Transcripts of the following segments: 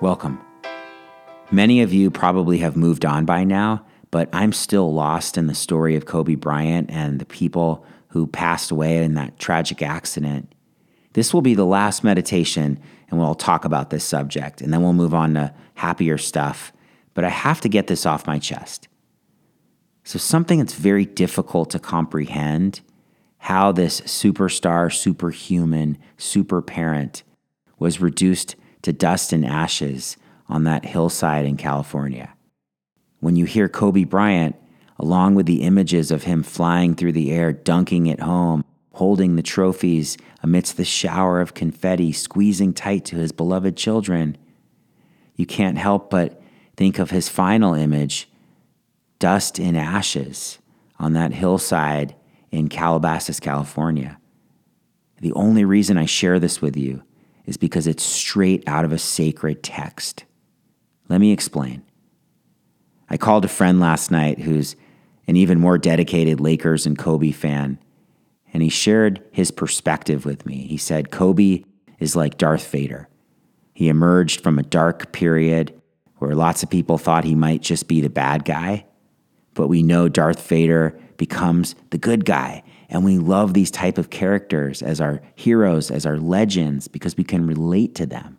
Welcome. Many of you probably have moved on by now, but I'm still lost in the story of Kobe Bryant and the people who passed away in that tragic accident. This will be the last meditation, and we'll talk about this subject, and then we'll move on to happier stuff. But I have to get this off my chest. So something that's very difficult to comprehend, how this superstar, superhuman, super parent was reduced to dust and ashes on that hillside in California. When you hear Kobe Bryant, along with the images of him flying through the air, dunking it home, holding the trophies amidst the shower of confetti, squeezing tight to his beloved children, you can't help but think of his final image, dust and ashes, on that hillside in Calabasas, California. The only reason I share this with you is because it's straight out of a sacred text. Let me explain. I called a friend last night who's an even more dedicated Lakers and Kobe fan, and he shared his perspective with me. He said, Kobe is like Darth Vader. He emerged from a dark period where lots of people thought he might just be the bad guy, but we know Darth Vader becomes the good guy, and we love these type of characters as our heroes, as our legends, because we can relate to them.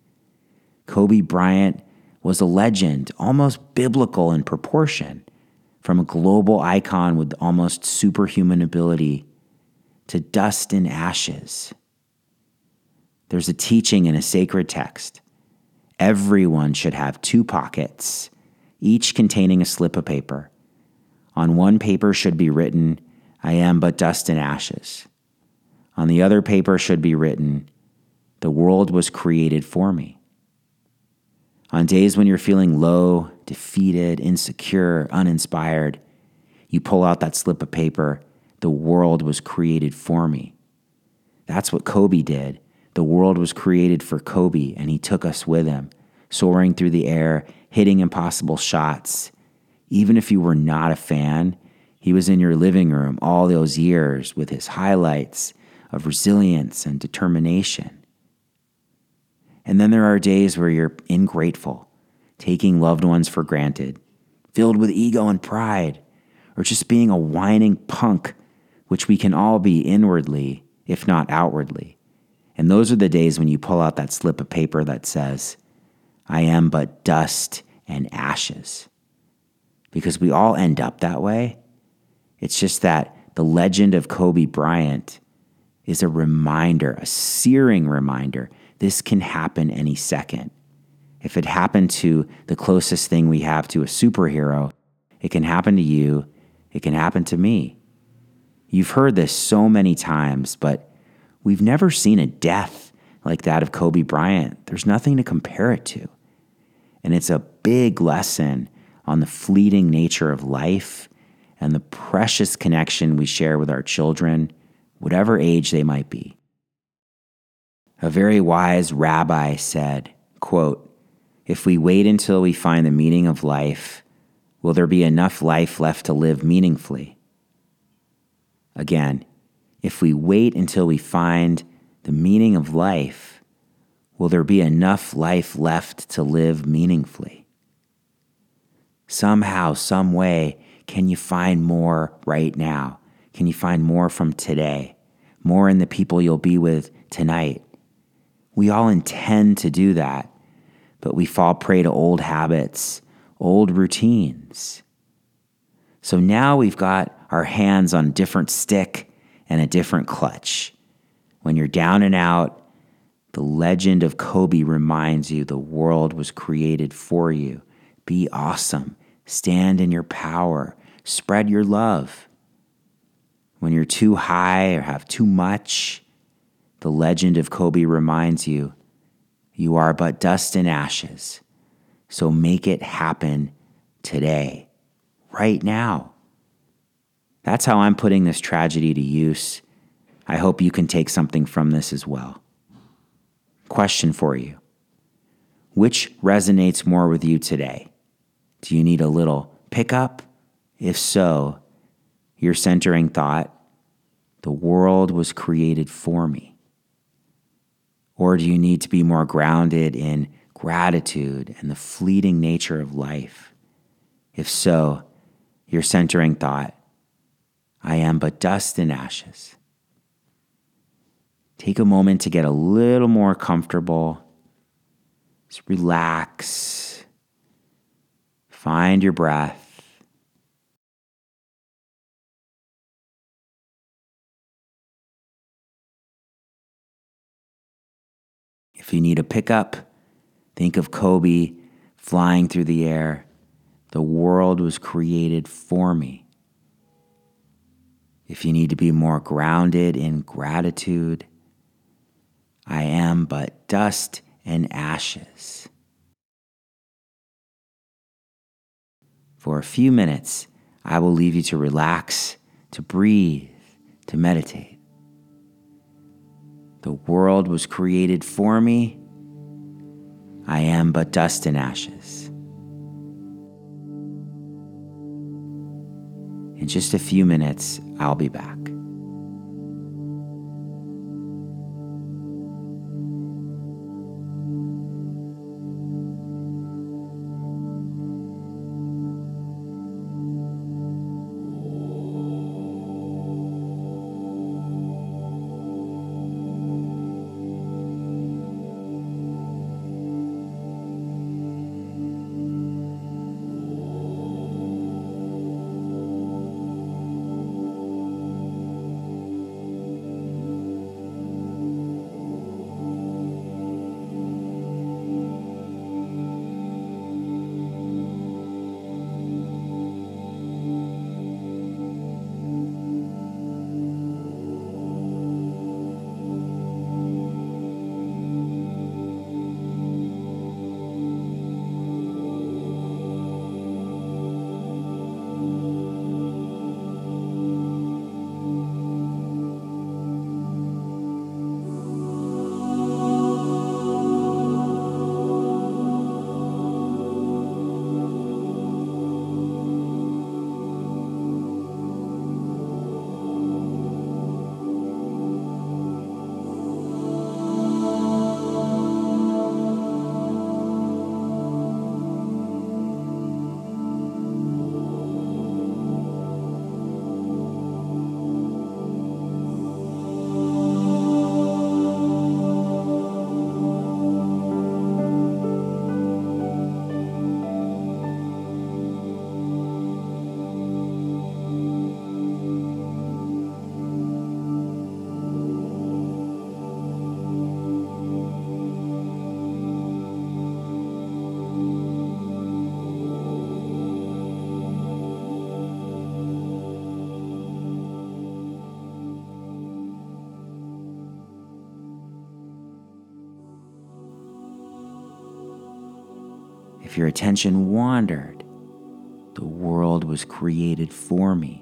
Kobe Bryant was a legend, almost biblical in proportion, from a global icon with almost superhuman ability to dust and ashes. There's a teaching in a sacred text. Everyone should have 2 pockets, each containing a slip of paper. On one paper should be written, I am but dust and ashes. On the other paper should be written, the world was created for me. On days when you're feeling low, defeated, insecure, uninspired, you pull out that slip of paper, the world was created for me. That's what Kobe did. The world was created for Kobe, and he took us with him, soaring through the air, hitting impossible shots. Even if you were not a fan, he was in your living room all those years with his highlights of resilience and determination. And then there are days where you're ingrateful, taking loved ones for granted, filled with ego and pride, or just being a whining punk, which we can all be inwardly, if not outwardly. And those are the days when you pull out that slip of paper that says, I am but dust and ashes. Because we all end up that way. It's just that the legend of Kobe Bryant is a reminder, a searing reminder. This can happen any second. If it happened to the closest thing we have to a superhero, it can happen to you, it can happen to me. You've heard this so many times, but we've never seen a death like that of Kobe Bryant. There's nothing to compare it to. And it's a big lesson on the fleeting nature of life and the precious connection we share with our children, whatever age they might be. A very wise rabbi said, quote, if we wait until we find the meaning of life, will there be enough life left to live meaningfully? Again, if we wait until we find the meaning of life, will there be enough life left to live meaningfully? Somehow, some way, can you find more right now? Can you find more from today? More in the people you'll be with tonight? We all intend to do that, but we fall prey to old habits, old routines. So now we've got our hands on a different stick and a different clutch. When you're down and out, the legend of Kobe reminds you the world was created for you. Be awesome. Stand in your power. Spread your love. When you're too high or have too much, the legend of Kobe reminds you, you are but dust and ashes. So make it happen today, right now. That's how I'm putting this tragedy to use. I hope you can take something from this as well. Question for you. Which resonates more with you today? Do you need a little pickup? If so, your centering thought, the world was created for me. Or do you need to be more grounded in gratitude, and the fleeting nature of life? If so, your centering thought, I am but dust and ashes. Take a moment to get a little more comfortable. Just relax. Find your breath. If you need a pickup, think of Kobe flying through the air. The world was created for me. If you need to be more grounded in gratitude, I am but dust and ashes. For a few minutes, I will leave you to relax, to breathe, to meditate. The world was created for me. I am but dust and ashes. In just a few minutes, I'll be back. If your attention wandered, the world was created for me.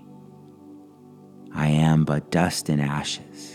I am but dust and ashes.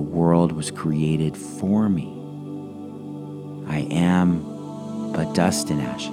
world was created for me. I am but dust and ashes.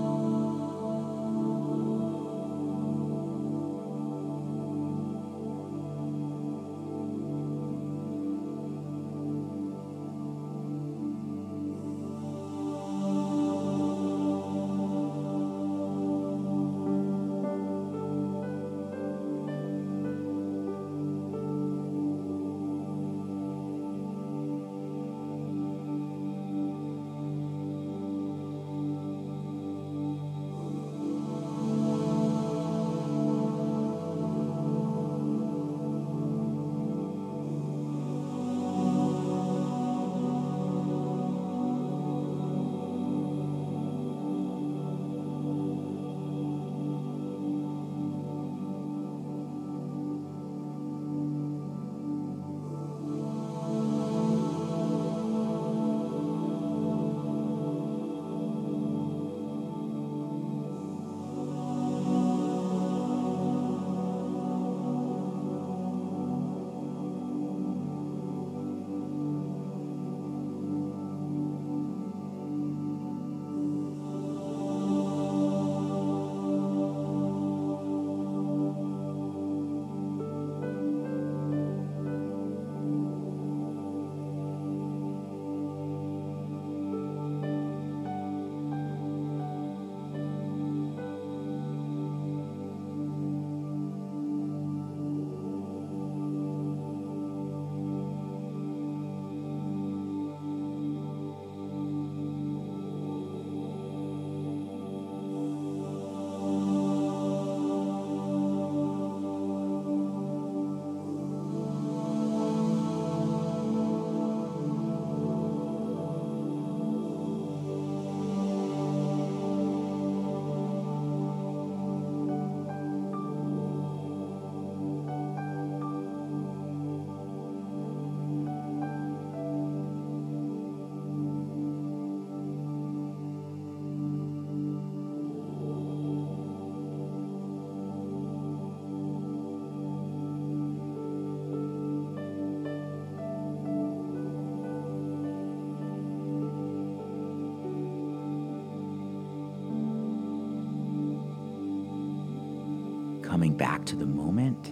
Coming back to the moment.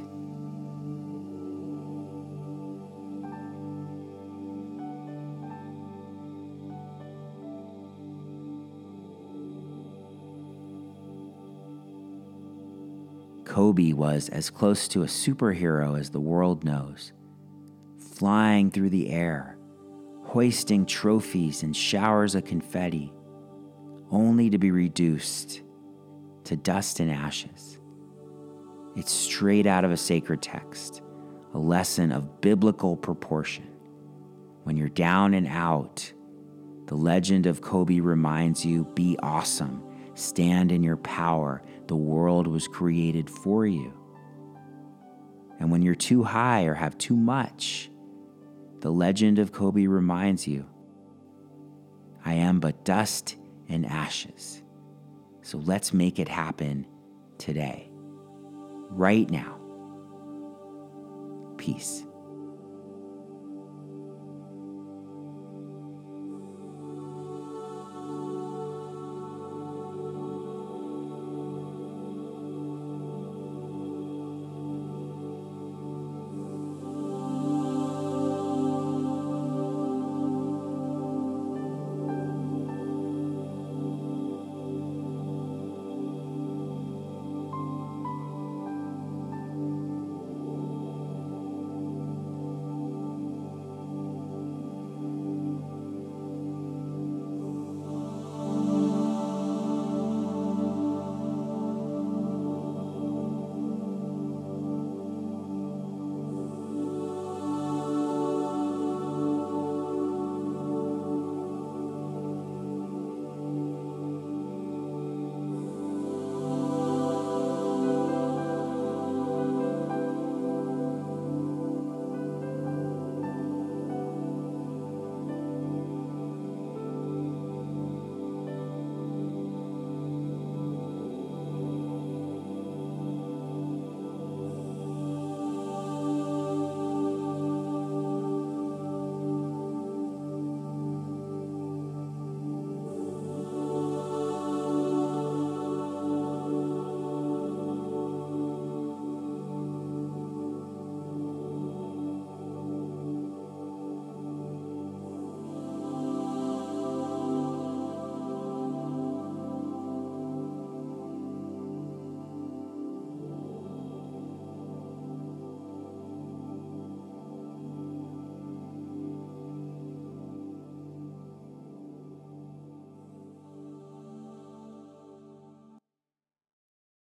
Kobe was as close to a superhero as the world knows, flying through the air, hoisting trophies and showers of confetti, only to be reduced to dust and ashes. It's straight out of a sacred text, a lesson of biblical proportion. When you're down and out, the legend of Kobe reminds you, be awesome, stand in your power, the world was created for you. And when you're too high or have too much, the legend of Kobe reminds you, I am but dust and ashes. So let's make it happen today. Right now. Peace.